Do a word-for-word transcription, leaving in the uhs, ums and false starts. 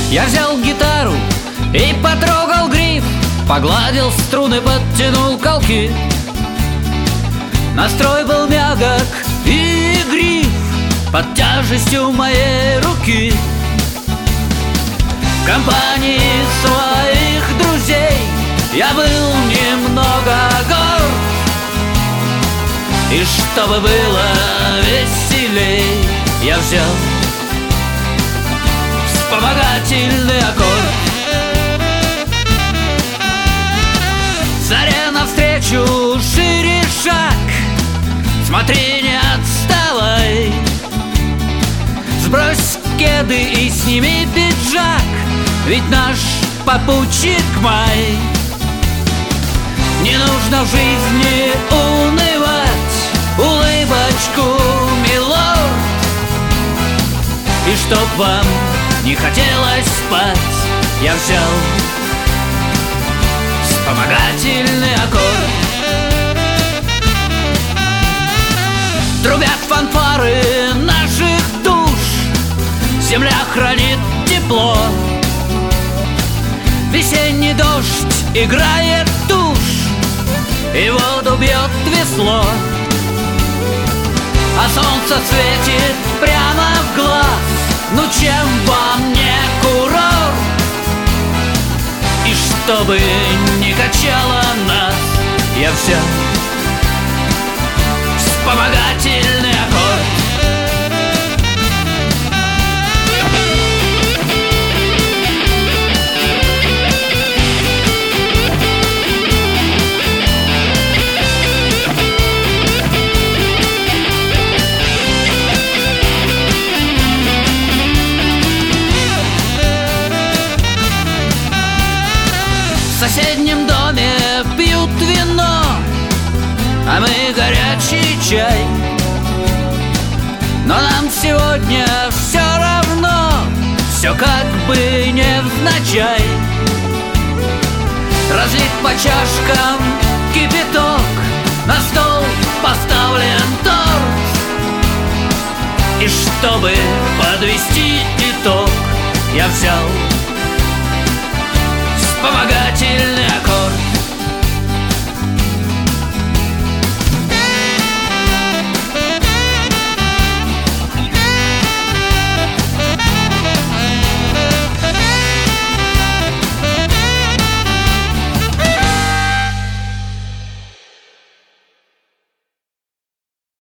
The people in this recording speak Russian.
Я взял гитару и потрогал гриф, погладил струны, подтянул колки. Настрой был мягок и игрив под тяжестью моей руки. В компании своих друзей я был немного горд, и чтобы было веселей, я взял вспомогательный аккорд. Заре навстречу шире шаг, смотри, не отставай. Сбрось кеды и сними пиджак, ведь наш попутчик май. Не нужно в жизни унывать, улыбочку, милорд. И чтоб вам не хотелось спать, я взял вспомогательный аккорд. Трубят фанфары наших душ, земля хранит тепло. Весенний дождь играет тушь, и воду бьет весло. А солнце светит прямо в глаз, ну чем вам не курорт? И чтобы не качало нас, я взял вспомогательный аккорд. В соседнем доме пьют вино, а мы горячий чай. Но нам сегодня все равно, все как бы невзначай. Разлит по чашкам кипяток, на стол поставлен торт. И чтобы подвести итог, я взял